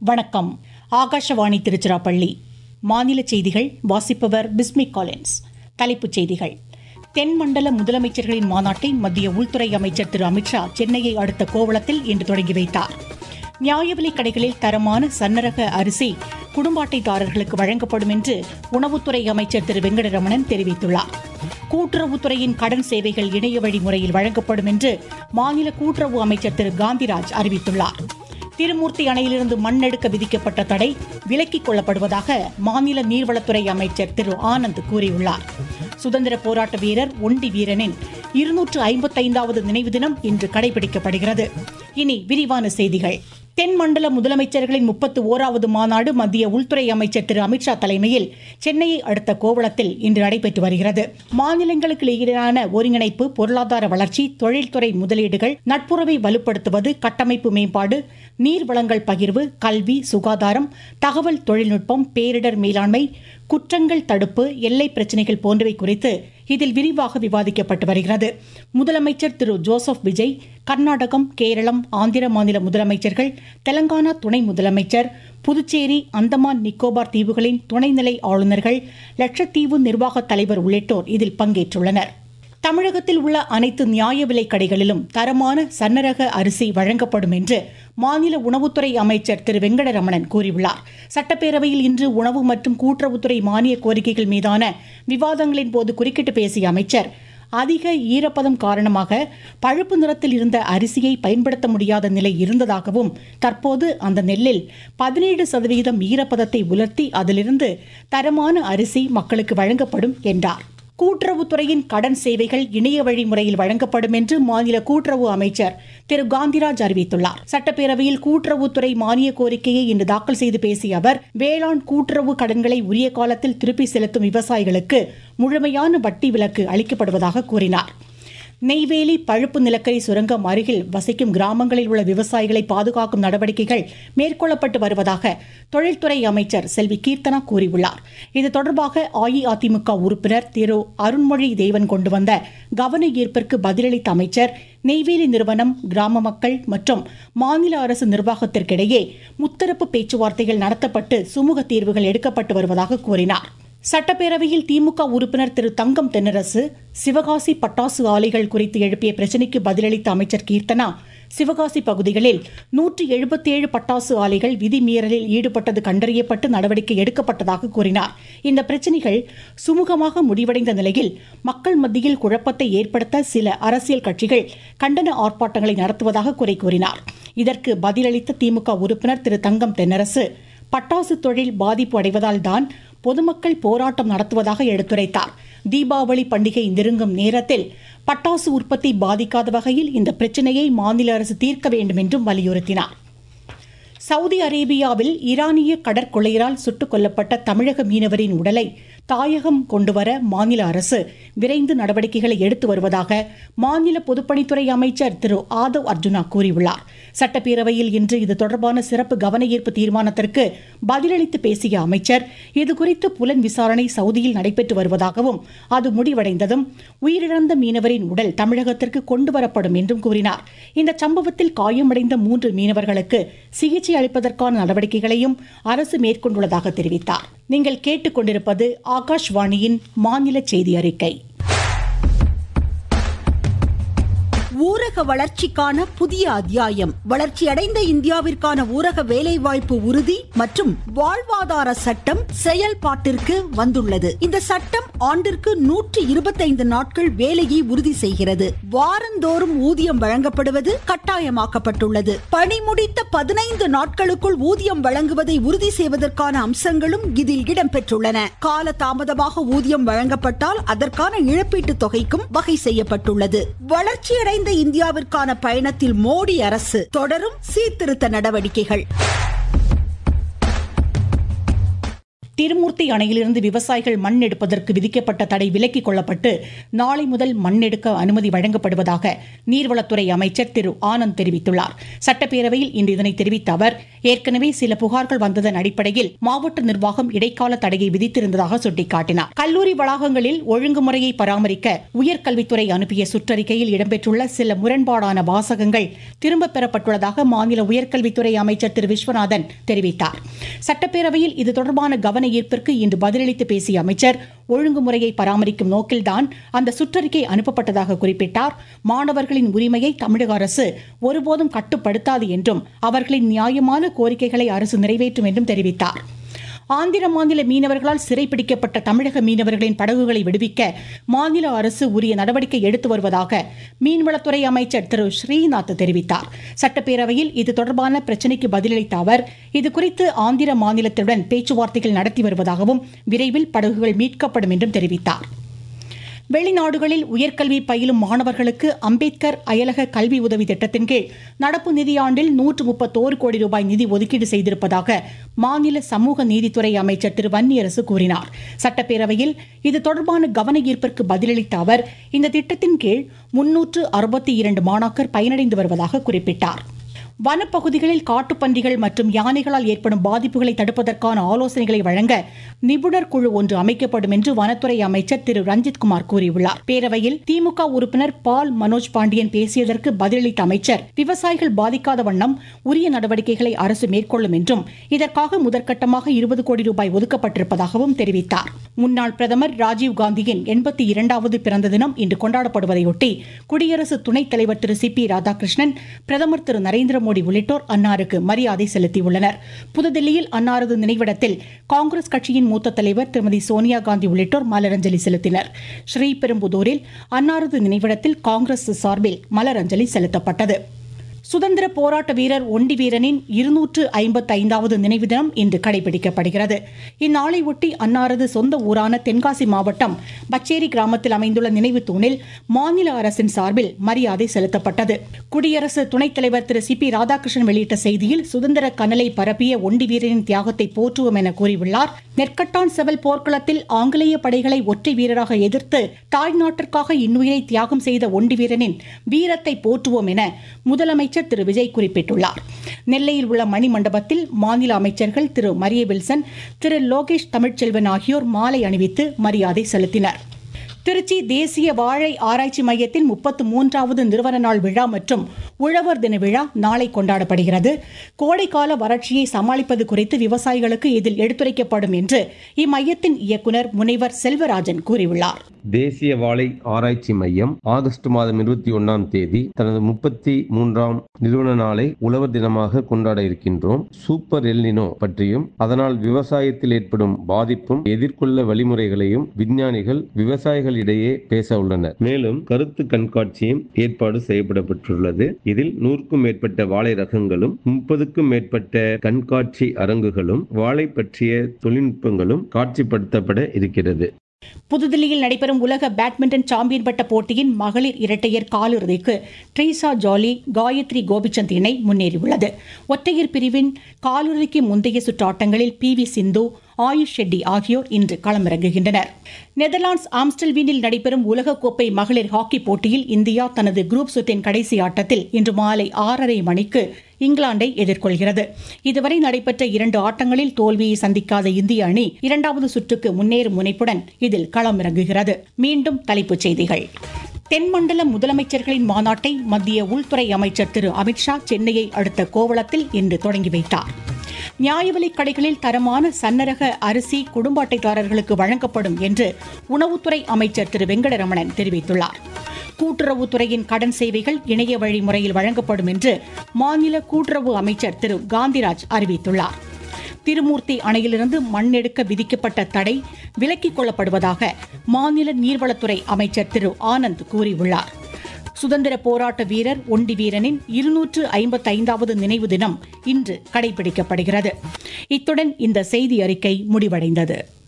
வணக்கம். ஆகாஷவாணி திருச்சிராப்பள்ளி. மாநில செய்திகள் வாசிப்பவர் பிஸ்மி காலின்ஸ். தலைப்புச் செய்திகள். தென்மண்டல முதலமைச்சர்களின் மாநாட்டை மத்திய உள்துறை அமைச்சர் திரு அமித்ஷா சென்னையை அடுத்த கோவளத்தில் இன்று தொடங்கி வைத்தார். நியாய விலைக் கடைகளில் தரமான சன்னரக அரிசி குடும்ப அட்டைதாரர்களுக்கு வழங்கப்படும் என்று உணவுத்துறை அமைச்சர் திரு வெங்கடரமணன் தெரிவித்துள்ளார். கூட்டுறவுத்துறையின் கடன் சேவைகள் இணைய வழி முறையில் வழங்கப்படும் என்று மாநில கூட்டுறவு அமைச்சர் திரு காந்திராஜ் அறிவித்துள்ளார். திருமூர்த்தி அணையிலிருந்து மண் எடுக்க விதிக்கப்பட்ட தடை விலக்கிக் கொள்ளப்படுவதாக மாநில நீர்வளத்துறை அமைச்சர் திரு ஆனந்த் கூறியுள்ளார். சுதந்திர போராட்ட வீரர் ஒண்டி வீரனின் 255வது நினைவு தினம் இன்று கடைபிடிக்கப்படுகிறது. இனி விரிவான செய்திகள். தென்மண்டல முதலமைச்சர்களின் 31வது மாநாடு மத்திய உள்துறை அமைச்சர் திரு அமித்ஷா தலைமையில் சென்னையை அடுத்த கோவளத்தில் இன்று நடைபெற்று வருகிறது. மாநிலங்களுக்கு இடையிலான ஒருங்கிணைப்பு, பொருளாதார வளர்ச்சி, தொழில்துறை முதலீடுகள், நட்புறவை வலுப்படுத்துவது, கட்டமைப்பு மேம்பாடு, நீர்வளங்கள் பகிர்வு, கல்வி, சுகாதாரம், தகவல் தொழில்நுட்பம், பேரிடர் மேலாண்மை, குற்றங்கள் தடுப்பு, எல்லை பிரச்சினைகள் போன்றவை குறித்து இதில் விரிவாக விவாதிக்கப்பட்டு வருகிறது. முதலமைச்சர் திரு ஜோசப் விஜய், கர்நாடகம், கேரளம், ஆந்திர மாநில முதலமைச்சர்கள், தெலங்கானா துணை முதலமைச்சர், புதுச்சேரி, அந்தமான் நிக்கோபார் தீவுகளின் துணைநிலை ஆளுநர்கள், லட்சத்தீவு நிர்வாக தலைவர் உள்ளிட்டோர் இதில் பங்கேற்றுள்ளனர். தமிழகத்தில் உள்ள அனைத்து நியாய விலைக் கடைகளிலும் தரமான சன்னரக அரிசி வழங்கப்படும் என்று மாநில உணவுத்துறை அமைச்சர் திரு வெங்கடரமணன் கூறியுள்ளார். சட்டப்பேரவையில் இன்று உணவு மற்றும் கூட்டுறவுத்துறை மானிய கோரிக்கைகள் மீதான விவாதங்களின் போது குறுக்கிட்டு பேசிய அமைச்சர், அதிக ஈரப்பதம் காரணமாக பழுப்பு நிறத்தில் இருந்த அரிசியை பயன்படுத்த முடியாத நிலை இருந்ததாகவும், தற்போது அந்த நெல்லில் 17% ஈரப்பதத்தை உலர்த்தி அதிலிருந்து தரமான அரிசி மக்களுக்கு வழங்கப்படும் என்றார். கூட்டுறவுத்துறையின் கடன் சேவைகள் இணைய வழி முறையில் வழங்கப்படும் என்று மாநில கூட்டுறவு அமைச்சர் திரு காந்திராஜ் அறிவித்துள்ளார். சட்டப்பேரவையில் கூட்டுறவுத்துறை மானிய கோரிக்கையை இன்று தாக்கல் செய்து பேசிய அவர், வேளாண் கூட்டுறவு கடன்களை உரிய காலத்தில் திருப்பி செலுத்தும் விவசாயிகளுக்கு முழுமையான வட்டி விலக்கு அளிக்கப்படுவதாக கூறினார். நெய்வேலி பழுப்பு நிலக்கரி சுரங்கம் அருகில் வசிக்கும் கிராமங்களில் உள்ள விவசாயிகளை பாதுகாக்கும் நடவடிக்கைகள் மேற்கொள்ளப்பட்டு வருவதாக தொழில்துறை அமைச்சர் செல்வி கீர்த்தனா கூறியுள்ளார். இது தொடர்பாக அஇஅதிமுக உறுப்பினர் திரு அருண்மொழி தேவன் கொண்டு வந்த கவன ஈர்ப்பிற்கு பதிலளித்த அமைச்சர், நெய்வேலி நிறுவனம், கிராம மக்கள் மற்றும் மாநில அரசு நிர்வாகத்திற்கிடையே முத்தரப்பு பேச்சுவார்த்தைகள் நடத்தப்பட்டு சுமூக தீர்வுகள் எடுக்கப்பட்டு வருவதாக கூறினார். சட்டப்பேரவையில் திமுக உறுப்பினர் திரு தங்கம் தென்னரசு சிவகாசி பட்டாசு ஆலைகள் குறித்து எழுப்பிய பிரச்சினைக்கு பதிலளித்த அமைச்சர் கீர்த்தனா, சிவகாசி பகுதிகளில் 177 பட்டாசு ஆலைகள் விதிமீறலில் ஈடுபட்டது கண்டறியப்பட்டு நடவடிக்கை எடுக்கப்பட்டதாக கூறினார். இந்த பிரச்சினைகள் சுமூகமாக முடிவடைந்த நிலையில் மக்கள் மத்தியில் குழப்பத்தை ஏற்படுத்த சில அரசியல் கட்சிகள் கண்டன ஆர்ப்பாட்டங்களை நடத்துவதாக குறை கூறினார். இதற்கு பதிலளித்த திமுக உறுப்பினர் திரு தங்கம் தென்னரசு, பட்டாசு தொழில் பாதிப்பு அடைவதால் தான் பொதுமக்கள் போராட்டம் நடத்துவதாக எடுத்துரைத்தார். தீபாவளி பண்டிகை நெருங்கும் நேரத்தில் பட்டாசு உற்பத்தி பாதிக்காத வகையில் இந்த பிரச்சினையை மாநில அரசு தீர்க்க வேண்டும் என்றும் வலியுறுத்தினார். சவுதி அரேபியாவில் ஈரானிய கடற்கொள்ளையரால் சுட்டுக் கொல்லப்பட்ட தமிழக மீனவரின் உடலை தாயகம் கொண்டுவர மாநில அரசு விரைந்து நடவடிக்கைகளை எடுத்து வருவதாக மாநில பொதுப்பணித்துறை அமைச்சர் திரு ஆதவ் அர்ஜுனா கூறியுள்ளார். சட்டப்பேரவையில் இன்று இது தொடர்பான சிறப்பு கவன ஈர்ப்பு தீர்மானத்திற்கு பதிலளித்து பேசிய அமைச்சர், இதுகுறித்து புலன் விசாரணை சவுதியில் நடைபெற்று வருவதாகவும், அது முடிவடைந்ததும் உயிரிழந்த மீனவரின் உடல் தமிழகத்திற்கு கொண்டுவரப்படும் என்றும் கூறினார். இந்த சம்பவத்தில் காயமடைந்த 3 மீனவர்களுக்கு சிகிச்சை அளிப்பதற்கான நடவடிக்கைகளையும் அரசு மேற்கொண்டுள்ளதாக தெரிவித்தார். நீங்கள் கேட்டுக்கொண்டிருப்பது ஆகாஷ்வாணியின் மாநில செய்தி அறிக்கை. ஊரக வளர்ச்சிக்கான புதிய அத்தியாயம். வளர்ச்சியடைந்த இந்தியாவிற்கான ஊரக வேலைவாய்ப்பு உறுதி மற்றும் வாழ்வாதார சட்டம் செயல்பாட்டிற்கு வந்துள்ளது. இந்த சட்டம் ஆண்டிற்கு 125 நாட்கள் வேலையை உறுதி செய்கிறது. வாரந்தோறும் ஊதியம் வழங்கப்படுவது கட்டாயமாக்கப்பட்டுள்ளது. பணி முடித்த 15 நாட்களுக்குள் ஊதியம் வழங்குவதை உறுதி செய்வதற்கான அம்சங்களும் இதில் இடம்பெற்றுள்ளன. கால தாமதமாக ஊதியம் வழங்கப்பட்டால் அதற்கான இழப்பீட்டுத் தொகைக்கும் வகை செய்யப்பட்டுள்ளது. வளர்ச்சியடைந்த இந்தியாவிற்கான பயணத்தில் மோடி அரசு தொடரும் சீர்திருத்த நடவடிக்கைகள். திருமூர்த்தி அணையிலிருந்து விவசாயிகள் மண் எடுப்பதற்கு விதிக்கப்பட்ட தடை விலக்கிக் கொள்ளப்பட்டு நாளை முதல் மண் எடுக்க அனுமதி வழங்கப்படுவதாக நீர்வளத்துறை அமைச்சர் திரு ஆனந்த் தெரிவித்துள்ளார். சட்டப்பேரவையில் இன்று இதனை தெரிவித்த அவர், ஏற்கனவே சில புகார்கள் வந்ததன் அடிப்படையில் மாவட்ட நிர்வாகம் இடைக்கால தடையை விதித்திருந்ததாக சுட்டிக்காட்டினார். கல்லூரி வளாகங்களில் ஒழுங்குமுறையை பராமரிக்க உயர்கல்வித்துறை அனுப்பிய சுற்றறிக்கையில் இடம்பெற்றுள்ள சில முரண்பாடான வாசகங்கள் திரும்பப் பெறப்பட்டுள்ளதாக மாநில உயர்கல்வித்துறை அமைச்சர் திரு விஸ்வநாதன் தெரிவித்தார். சட்டப்பேரவையில் இது தொடர்பான கவன ஈர்ப்பிற்கு இன்று பதிலளித்து பேசிய அமைச்சர், ஒழுங்குமுறையை பராமரிக்கும் நோக்கில்தான் அந்த சுற்றறிக்கை அனுப்பப்பட்டதாக குறிப்பிட்டார். மாணவர்களின் உரிமையை தமிழக அரசு ஒருபோதும் கட்டுப்படுத்தாது என்றும் அவர்களின் நியாயமான கோரிக்கைகளை அரசு நிறைவேற்றும் என்றும் தெரிவித்தார். ஆந்திர மாநில மீனவர்களால் சிறைப்பிடிக்கப்பட்ட தமிழக மீனவர்களின் படகுகளை விடுவிக்க மாநில அரசு உரிய நடவடிக்கை எடுத்து வருவதாக மீன்வளத்துறை அமைச்சர் திரு ஸ்ரீநாத் தெரிவித்தார். சட்டப்பேரவையில் இது தொடர்பான பிரச்சினைக்கு பதிலளித்த அவர், இதுகுறித்து ஆந்திர மாநிலத்துடன் பேச்சுவார்த்தைகள் நடத்தி வருவதாகவும் விரைவில் படகுகள் மீட்கப்படும் என்றும் தெரிவித்தார். வெளிநாடுகளில் உயர்கல்வி பயிலும் மாணவர்களுக்கு அம்பேத்கர் அயலக கல்வி உதவி திட்டத்தின் கீழ் நடப்பு நிதியாண்டில் 131 கோடி ரூபாய் நிதி ஒதுக்கீடு செய்திருப்பதாக மாநில சமூக நீதித்துறை அமைச்சர் திரு வன்னியரசு கூறினார். சட்டப்பேரவையில் இது தொடர்பான கவன ஈர்ப்பிற்கு பதிலளித்த அவர், இந்த திட்டத்தின் கீழ் 362 மாணாக்கர் பயனடைந்து வருவதாக குறிப்பிட்டார். வனப்பகுதிகளில் காட்டுப்பன்றிகள் மற்றும் யானைகளால் ஏற்படும் பாதிப்புகளை தடுப்பதற்கான ஆலோசனைகளை வழங்க நிபுணர் குழு ஒன்று அமைக்கப்படும் என்று வனத்துறை அமைச்சர் திரு ரஞ்சித்குமார் கூறியுள்ளார். பேரவையில் திமுக உறுப்பினர் பால் மனோஜ் பாண்டியன் பேசியதற்கு பதிலளித்த அமைச்சர், விவசாயிகள் பாதிக்காத வண்ணம் உரிய நடவடிக்கைகளை அரசு மேற்கொள்ளும் என்றும் இதற்காக முதற்கட்டமாக 20 கோடி ரூபாய் ஒதுக்கப்பட்டிருப்பதாகவும் தெரிவித்தார். முன்னாள் பிரதமர் ராஜீவ்காந்தியின் 82வது பிறந்த தினம் இன்று கொண்டாடப்படுவதையொட்டி குடியரசு துணைத் தலைவர் திரு சி பி ராதாகிருஷ்ணன், பிரதமர் திரு நரேந்திர மோடி உள்ளிட்டோர் அன்னாருக்கு மரியாதை செலுத்தியுள்ளனர். புதுதில்லியில் அன்னாரது நினைவிடத்தில் காங்கிரஸ் கட்சியின் மூத்த தலைவர் திருமதி சோனியா காந்தி உள்ளிட்டோர் மலரஞ்சலி செலுத்தினர். ஸ்ரீபெரும்புதூரில் அன்னாரது நினைவிடத்தில் காங்கிரஸ் சார்பில் மலரஞ்சலி செலுத்தப்பட்டது. சுதந்திர போராட்ட வீரர் ஒண்டி வீரனின் 255வது நினைவு தினம் இன்று கடைபிடிக்கப்படுகிறது. இந்நாளை ஒட்டி அன்னாரது சொந்த ஊரான தென்காசி மாவட்டம் பச்சேரி கிராமத்தில் அமைந்துள்ள நினைவு தூணில் மாநில அரசின் சார்பில் மரியாதை செலுத்தப்பட்டது. குடியரசு துணைத் தலைவர் திரு சி பி ராதாகிருஷ்ணன் வெளியிட்ட செய்தியில், சுதந்திர கனலை பரப்பிய ஒண்டி வீரனின் தியாகத்தை போற்றுவோம் என கூறியுள்ளார். நெற்கட்டான் செவல் போர்க்களத்தில் ஆங்கிலேய படைகளை ஒற்றை வீரராக எதிர்த்து தாய் நாட்டிற்காக இன்னுயிரை தியாகம் செய்த ஒண்டி வீரனின் வீரத்தை போற்றுவோம் என முதலமைச்சர் திரு விஜய் குறிப்பிட்டுள்ளார். நெல்லையில் உள்ள மணிமண்டபத்தில் மாநில அமைச்சர்கள் திரு மரிய வில்சன், திரு லோகேஷ் தமிழ்ச்செல்வன் ஆகியோர் மாலை அணிவித்து மரியாதை செலுத்தினர். திருச்சி தேசிய வாழை ஆராய்ச்சி மையத்தின் 33வது நிறுவன நாள் விழா மற்றும் உழவர் தின விழா நாளை கொண்டாடப்படுகிறது. கோடைக்கால வறட்சியை சமாளிப்பது குறித்து விவசாயிகளுக்கு இதில் எடுத்துரைக்கப்படும் என்று இம்மையத்தின் இயக்குநர் முனைவர் செல்வராஜன் கூறியுள்ளார். தேசிய வாழை ஆராய்ச்சி மையம் ஆகஸ்ட் மாதம் 21ஆம் தேதி தனது 33ஆம் நிறுவன நாளை உழவர் தினமாக கொண்டாட இருக்கின்றோம். சூப்பர் எல்னினோ பற்றியும் அதனால் விவசாயத்தில் ஏற்படும் பாதிப்பும் எதிர்கொள்ள வழிமுறைகளையும் விஞ்ஞானிகள் விவசாயிகளிடையே பேச உள்ளனர். மேலும் கருத்து கண்காட்சியும் ஏற்பாடு செய்யப்பட்டுள்ளது. இதில் 100க்கும் மேற்பட்ட வாழை ரகங்களும் 30க்கும் மேற்பட்ட கண்காட்சி அரங்குகளும் வாழை பற்றிய தொழில்நுட்பங்களும் காட்சிப்படுத்தப்பட இருக்கிறது. புதுதில்லியில் நடைபெறும் உலக பேட்மிண்டன் சாம்பியன் பட்ட போட்டியின் மகளிர் இரட்டையர் காலிறுதிக்கு ட்ரீசா ஜாலி, காயத்ரி கோபிச்சந்த் இணை முன்னேறியுள்ளது. ஒற்றையர் பிரிவின் காலிறுதிக்கு முந்தைய சுற்று ஆட்டங்களில் பி.வி. சிந்து, ஆயுஷ் ஷெட்டி ஆகியோர் இன்று களமிறங்குகின்றனர். நெதர்லாந்து ஆம்ஸ்டல்வீனில் நடைபெறும் உலகக்கோப்பை மகளிர் ஹாக்கி போட்டியில் இந்தியா தனது குரூப் சுற்றின் கடைசி ஆட்டத்தில் இன்று மாலை 6:30 மணிக்கு இங்கிலாந்தை எதிர்கொள்கிறது. இதுவரை நடைபெற்ற 2 ஆட்டங்களில் தோல்வியை சந்திக்காத இந்திய அணி 2வது சுற்றுக்கு முன்னேறும் முனைப்புடன் இதில் களமிறங்குகிறது. மீண்டும் தலைப்புச் செய்திகள். தென்மண்டல முதலமைச்சர்களின் மாநாட்டை மத்திய உள்துறை அமைச்சர் திரு அமித்ஷா சென்னையை அடுத்த கோவளத்தில் இன்று தொடங்கி வைத்தார். நியாய விலைக் கடைகளில் தரமான சன்னரக அரிசி குடும்ப அட்டைதாரர்களுக்கு வழங்கப்படும் என்று உணவுத்துறை அமைச்சர் திரு வெங்கடரமணன் தெரிவித்துள்ளார். கூட்டுறவுத்துறையின் கடன் சேவைகள் இணைய வழி முறையில் வழங்கப்படும் என்று மாநில கூட்டுறவு அமைச்சர் திரு காந்திராஜ் அறிவித்துள்ளார். திருமூர்த்தி அணையிலிருந்து மண் எடுக்க விதிக்கப்பட்ட தடை விலக்கிக் கொள்ளப்படுவதாக மாநில நீர்வளத்துறை அமைச்சர் திரு ஆனந்த் கூறியுள்ளார். சுதந்திர போராட்ட வீரர் ஒண்டி வீரனின் 255வது நினைவு தினம் இன்று கடைபிடிக்கப்படுகிறது. இத்துடன் இந்த செய்தி அறிக்கை முடிவடைந்தது.